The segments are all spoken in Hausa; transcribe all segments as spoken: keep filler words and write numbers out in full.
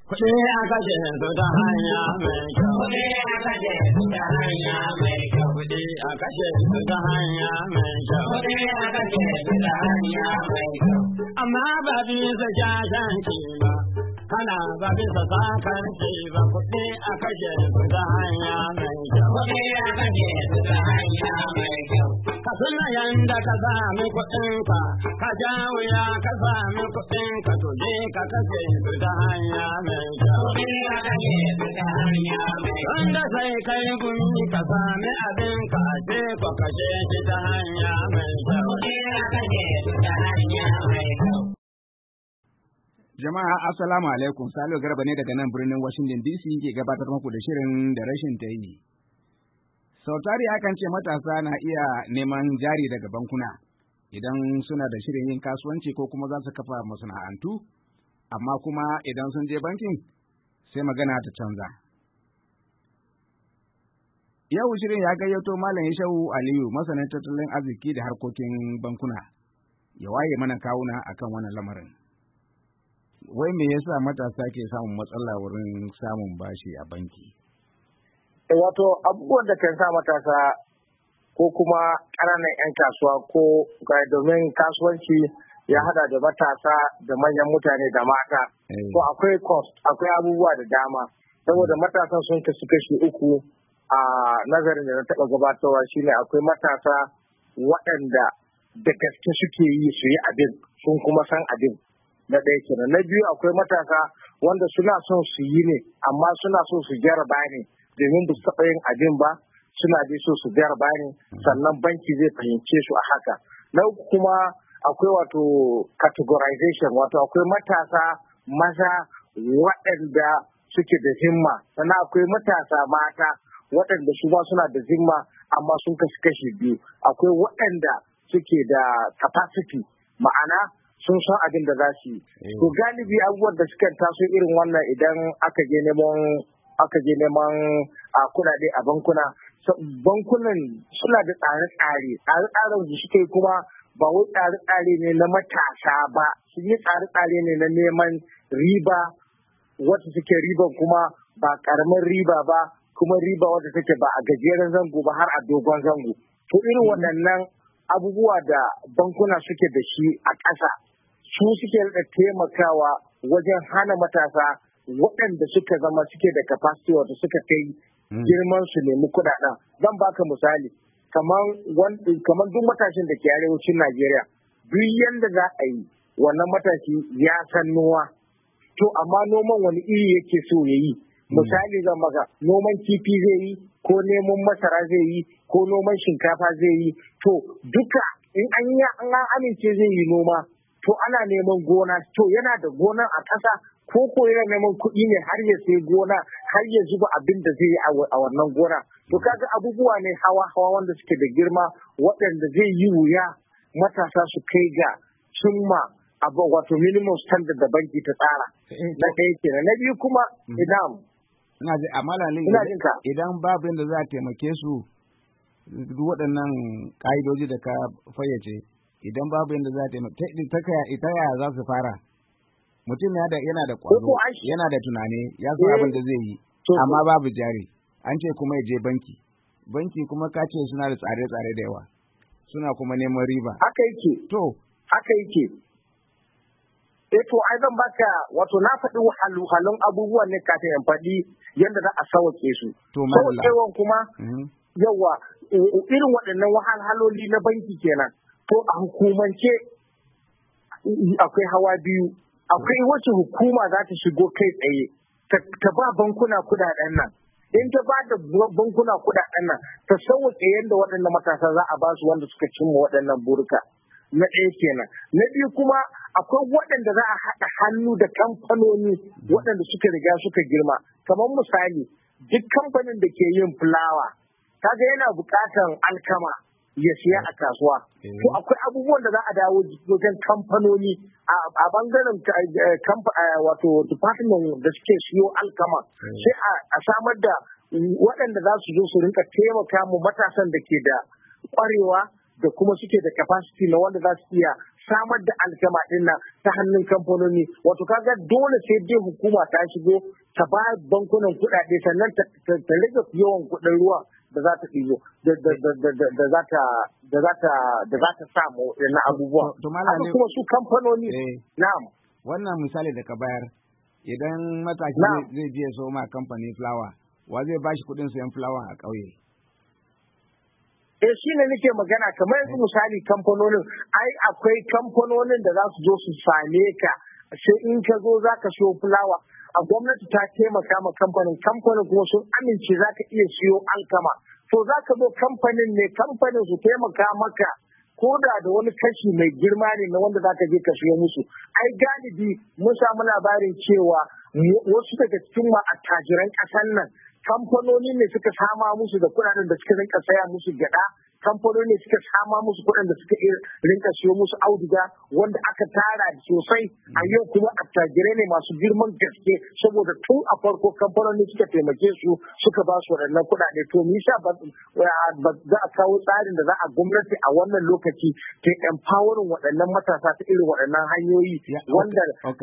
Kuɗi a kashe su ta hanya mai kyau. Kuɗi a kashe su ta hanya mai kyau. Kuɗi a kashe su ta hanya mai kyau. Kuɗi a kashe su ta hanya mai kyau. Amma ba bisa shashanci ba, kana ba bisa sakarci ba. Kuɗi a kashe su ta hanya mai kyau. Kuɗi a kashe su ta hanya mai kyau. Ka tuna yanda ka sami kuɗinka, ka ja wuya ka sami kuɗinka, to je ka kashe su ta hanya mai kyau. Kuɗi a kashe su ta hanya mai kyau. Wanda sai kai gumi ka sami abinka, je ka kashe shi ta hanya mai kyau. Kuɗi a kashe su ta hanya mai kyau. Jama'a assalamu alaikum, Salo Garba ne daga nan birnin Washington D C ke gabatar muku da shirin da rashin ta yi. Sau tari akan ce matasa na iya neman jari daga bankuna idan suna da shirin yin kasuwanci ko kuma za su kafa masana'antu, amma kuma idan sun je bankin sai magana ta canza. Yau shirin ya gayyato Malam Yashau Aliyu, masanin tattalin arziki da harkokin bankuna, ya waye mana kawuna akan wannan lamarin. Wai me yasa matasa ke samun matsala wurin samun bashi a banki? Wato abubuwan da kan sa matasa ko kuma ƙananan 'yan kasuwa ko domin kasuwanci ya hada da matasa da manyan mutane da mata. To akwai cost, akwai abubuwa da dama. Saboda matasan sun kasu kashi uku a nazarin da na taɓa gabatarwa shine akwai matasa waɗanda da gaske suke yi su yi abin sun kuma san abin. Na ɗaya kenan. Na biyu akwai matasa wanda suna son su yi ne amma suna so su jaraba ne domin ba su taɓa yin abin ba, suna dai so su jaraba ne sannan banki zai fahimce su a haka. Na uku kuma akwai wato categorization, wato akwai matasa maza waɗanda suke da himma, sannan akwai matasa mata waɗanda su ma suna da himma amma sun kashi kashi biyu. Akwai waɗanda suke da capacity, ma'ana sun san abin da za su yi. To galibi abubuwan da suka taso irin wannan idan aka je neman aka je neman a kuɗaɗe a bankuna, bankunan suna da tsare-tsare, tsare-tsaren da suke kuma ba wai tsare-tsare ne na matasa ba, sun yi tsare-tsare ne na neman riba wata suke riban kuma ba karamin riba ba, kuma riba wata take ba a gajeren zango ba har a dogon zango. To irin waɗannan abubuwa da bankuna suke da shi a ƙasa su suke da taimakawa wajen hana matasa waɗanda suka zama suke da capacity wato suka kai girman su nemi kuɗaɗen. Zan baka misali kamar duk matashin da ke arewacin Najeriya, duk yanda za a yi wannan matashi ya san noma, to amma noman wani iri yake so ya yi. Misali zan maka noman kifi zai yi ko neman masara zai yi ko noman shinkafa zai yi, to duka in an yi an amince zai yi noma to ana neman gona, to yana da gonan a ƙasa ko ko yana neman kuɗi ne har ya sai gona har ya zuba abin da zai yi a wannan gona. To kaga abubuwa ne hawa-hawa wanda suke da girma waɗanda zai yi wuya matasa su kai ga cimma abu wato minimum standard da banki ta tsara. Na ɗaya kenan. Na biyu kuma idan ina ji amala ne idan babu yadda za a taimake su duk waɗannan ƙa'idoji da ka fayyace, idan babu yadda za a taimake ta yaya za su fara? Mutum yana da ƙwazo, yana da tunani, ya san abin da zai yi, amma babu jari. An ce kuma ya je banki. Banki kuma ka ce suna da tsare-tsare da yawa, suna kuma neman riba. Haka yake. To, haka yake. Eh to ai zan baka wato na faɗi wahalhalun abubuwan ne kafin in faɗi yadda za a sauke su. To madalla. kuma yawa irin waɗannan wahalhaloli na banki kenan. To a hukumance akwai hawa biyu. Akwai wacce hukuma za ta shigo kai tsaye ta ba bankuna kuɗaɗen nan. In ta ba da bankuna kuɗaɗen nan ta sauke yadda waɗannan matasa za a ba su wanda suka cimma waɗannan burika. Na ɗaya kenan. Na biyu kuma akwai waɗanda za a haɗa hannu da kamfanoni waɗanda suka riga suka girma. Kamar misali, duk kamfanin da ke yin fulawa, kaga yana buƙatar alkama ya siya a kasuwa. To akwai abubuwan da za a dawo wajen kamfanoni a bangaren wato department da suke siyo alkama. Sai a samar da waɗanda za su zo su rinka taimaka mu matasan da ke da ƙwarewa da kuma suke da capacity na wanda za su iya samar da alkama din nan ta hannun kamfanoni. Wato kaga dole sai dai hukuma ta shigo ta ba bankunan kuɗaɗe sannan ta rage yawan kuɗin ruwa da za ta ɗigo da za ta da za ta da za ta samu na abubuwa. Haka kuma su kamfanoni. Na'am. Wannan misali da ka bayar, idan matashi zai je so ma kamfanin fulawa, wa zai bashi kuɗin sayan fulawa a ƙauye? Eh shi ne nake magana, kamar yanzu misali kamfanonin, ai akwai kamfanonin da za su zo su same ka sai in ka zo za ka siyo fulawa, a gwamnati ta taimaka ma kamfanin, kamfanin kuma sun amince za ka iya siyo alkama. To za ka zo kamfanin ne, kamfanin su taimaka maka ko da da wani kashi mai girma ne na wanda za ka je ka siyo musu. Ai galibi mun samu labarin cewa wasu daga cikin ma attajiran ƙasar nan kamfanoni ne suka sama musu da kuɗaɗen da suka rinka saya musu gyaɗa, kamfanoni ne suka sama musu kuɗin da suka rinka siyo musu auduga wanda aka tara sosai. A yau kuma attajirai ne masu girman gaske saboda tun a farko kamfanoni suka taimake su suka ba su waɗannan kuɗaɗe. To nisa ba za a kawo tsarin da za a gwamnati a wannan lokaci ta empowering waɗannan matasa ta irin waɗannan hanyoyi wanda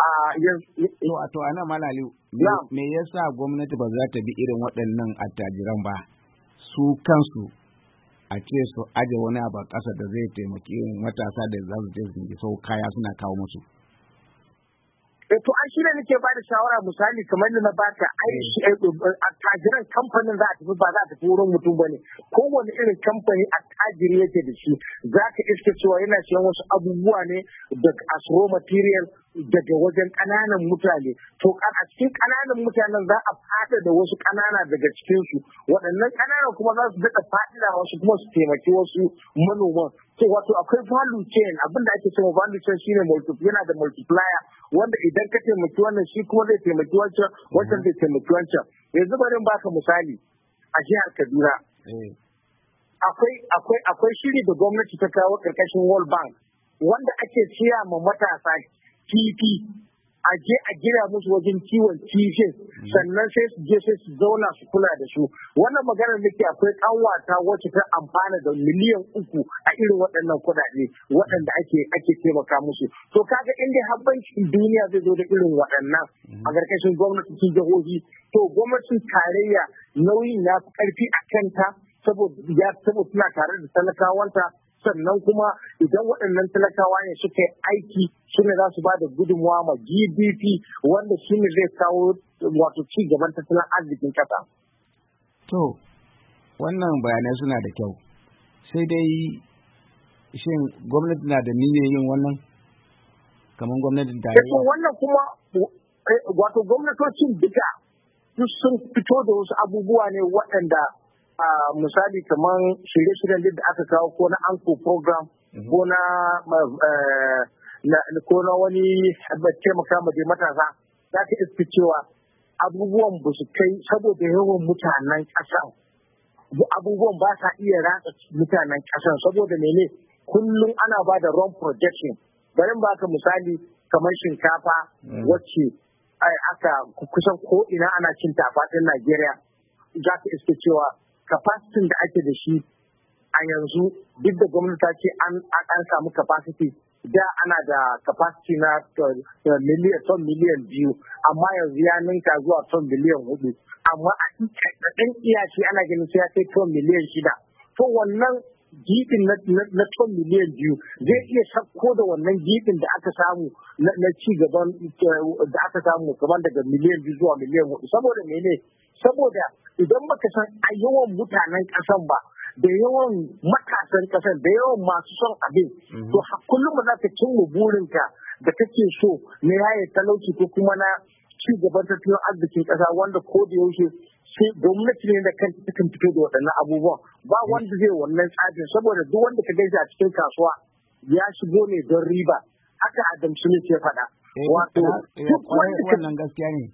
to ana malali me yasa gwamnati ba za ta bi irin waɗannan attajiran ba, su kansu a ce su aje wani abu a ƙasa da zai taimaki matasa da za su je su sau kaya suna kawo musu. To an shi ne nake ba da shawara, misali kamar da na baka ai attajiran kamfanin za a tafi ba za a tafi wurin mutum ba ne. Kowane irin kamfani attajiri yake da shi za ka iske cewa yana siyan wasu abubuwa ne daga as raw material daga wajen ƙananan mutane. To a cikin ƙananan mutanen za a fada da wasu ƙanana daga cikinsu, waɗannan ƙananan kuma za su daɗa fadida wasu kuma su taimaki wasu manoman. To wato akwai value chain, abin da ake cewa value chain shine yana da multiplier wanda idan ka taimaki wannan shi kuma zai taimaki wancan, wancan zai taimaki wancan. Yanzu bari baka misali a jihar Kaduna. Akwai akwai akwai shiri da gwamnati ta kawo ƙarƙashin World Bank wanda ake siya ma matasa kifi a je a gina musu wajen kiwon kifin sannan sai su je sai su zauna su kula da su. Wannan maganar da ke akwai ƙanwata wacce ta amfana da miliyan uku a irin waɗannan kuɗaɗe waɗanda ake ake taimaka musu. To kaga inda habbancin duniya zai zo da irin waɗannan a ƙarƙashin gwamnatin jihohi, to gwamnatin tarayya nauyin ya fi ƙarfi a kanta saboda ya saboda suna tare da talakawanta. Sannan kuma idan waɗannan talakawa ne suka yi aiki su ne za su ba da gudunmawa ma G D P wanda shi ne zai kawo wato ci gaban tattalin arzikin ƙasa. To, wannan bayanai suna da kyau. Sai dai shin gwamnati na da niyyar yin wannan? Kamar gwamnatin tarayya? Wannan kuma wato gwamnatocin duka duk sun fito da wasu abubuwa ne waɗanda Uh, misali kamar shirye-shiryen da aka kawo ko na anko program mm-hmm. ko na uh, ko na wani taimaka ma dai matasa za ka iska cewa abubuwan ba su kai saboda yawan mutanen ƙasan abubuwan ba sa iya ratsa mutanen ƙasan saboda mene kullum ana ba da wrong projection. Bari ba ka misali kamar shinkafa mm-hmm. wacce aka kusan ko ina ana cin ta a faɗin Najeriya, za ka iska cewa capacity da ake da shi a yanzu duk da gwamnati ta ce an samu capacity, da ana da capacity na miliyan ton miliyan biyu amma yanzu ya ninka zuwa ton miliyan hudu, amma a ɗan iyaci ana ganin sai ya kai ton miliyan shida. To wannan gibin na ton miliyan biyu zai iya sakko da wannan gibin da aka samu na ci gaban da aka samu kamar daga miliyan biyu zuwa miliyan hudu. Saboda mene? Saboda idan baka san a yawan mutanen ƙasan ba da yawan matasan ƙasan da yawan masu son abin, to kullum ba za ka cimma burinka da kake so na yaye talauci ko kuma na ci gaban tattalin arzikin ƙasa wanda ko da yaushe sai gwamnati ne da kanta ta kan fito da waɗannan abubuwan. Ba wanda zai wannan tsarin saboda duk wanda ka gaisa a cikin kasuwa ya shigo ne don riba. Haka Adam Smith ya faɗa. Wato duk wanda wannan gaskiya ne.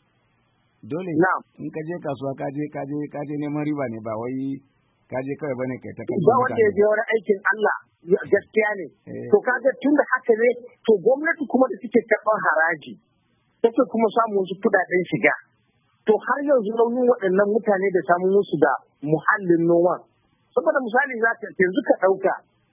Dole in ka je kasuwa ka je ka je ka je neman riba ne, ba wai ka je kawai bane kai ta kashe ba wanda ya je wani aikin Allah gaskiya ne. To kaga tun da haka ne to gwamnati kuma da suke karɓar haraji take kuma samun wasu kuɗaɗen shiga, to har yanzu nauyin waɗannan mutane da samun musu da muhallin noma. Saboda misali za ka yanzu ka ɗauka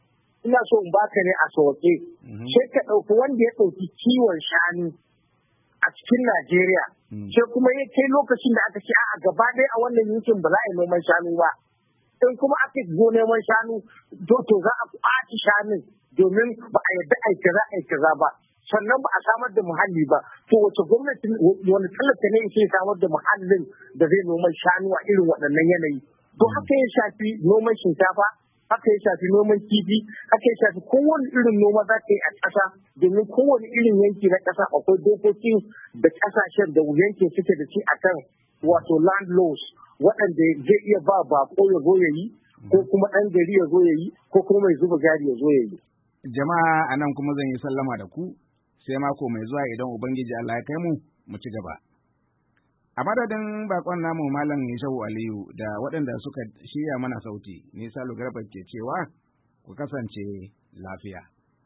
ina so in baka ne a sauke. Sai ka ɗauki wanda ya ɗauki kiwon shanu a cikin Najeriya. Sai kuma ya kai lokacin da aka ce a gaba ɗaya a wannan yankin ba za a yi noman shanu ba. In kuma aka zo neman shanu to za a ƙwaci shanun domin ba a yarda a kaza a kaza ba. Sannan ba a samar da muhalli ba. To wace gwamnati wani talaka ne yake samar da muhallin da zai noman shanu a irin waɗannan yanayi. To haka ya shafi noman shinkafa, haka ya shafi noman kifi, haka ya shafi kowane irin noma za ka yi a ƙasa, domin kowane irin yanki na ƙasa akwai dokokin da ƙasashen da yankin suke da shi akan wato land laws waɗanda zai iya ba bako ya zo ya yi, ko kuma ɗan gari ya zo ya yi, ko kuma mai zuba jari ya zo ya yi. Jama'a a nan kuma zan yi sallama da ku, sai mako mai zuwa idan Ubangiji Allah ya kai mu mu ci gaba. A madadin bakon namu Malam Yusuf Aliyu da waɗanda suka shirya mana sauti, ni Salu Garba ke cewa ku kasance lafiya.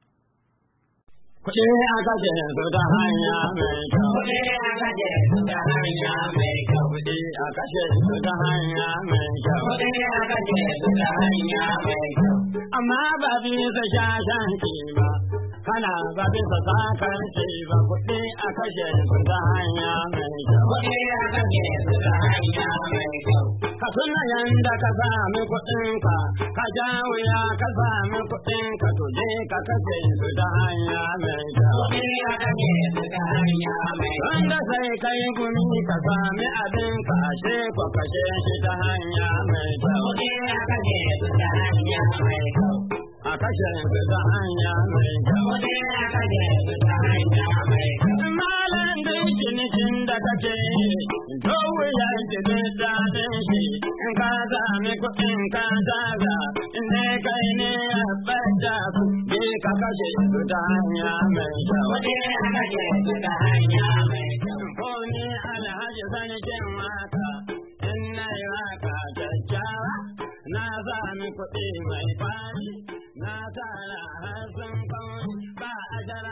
Kuɗi a kashe su ta hanya mai kyau. Kuɗi a kashe su ta hanya mai kyau. Kuɗi a kashe su ta hanya mai kyau. Kuɗi a kashe su ta hanya mai kyau. Amma ba bisa shashanci ba, kana ba bisa sakarci ba. Kuɗi a kashe su ta hanya mai kyau. Kuɗi a kashe su ta hanya mai kyau. Ka tuna yanda ka sami kuɗinka, ka ja wuya ka sami kuɗinka, to je ka kashe su ta hanya mai kyau. Kuɗi a kashe su ta hanya mai kyau. Wanda sai kai gumi ka sami abinka, ashe ko kashe shi ta hanya mai kyau. Kuɗi a kashe su ta hanya mai kyau. A kashe su ta hanya mai kyau. Kuɗi a kashe su ta hanya mai kyau. Malam dai cinikin da kake to wuyan ki zai daɗin shi, in ka sami kuɗin ka zaga, in dai kai ne ya ɓada ku, je ka kashe su ta hanya mai kyau. Kuɗi a kashe su ta hanya mai kyau. Ko ni Alhaji Sarkin Waka, in na yi waka kyakkyawa, na sami kuɗi mai kwari, na tara har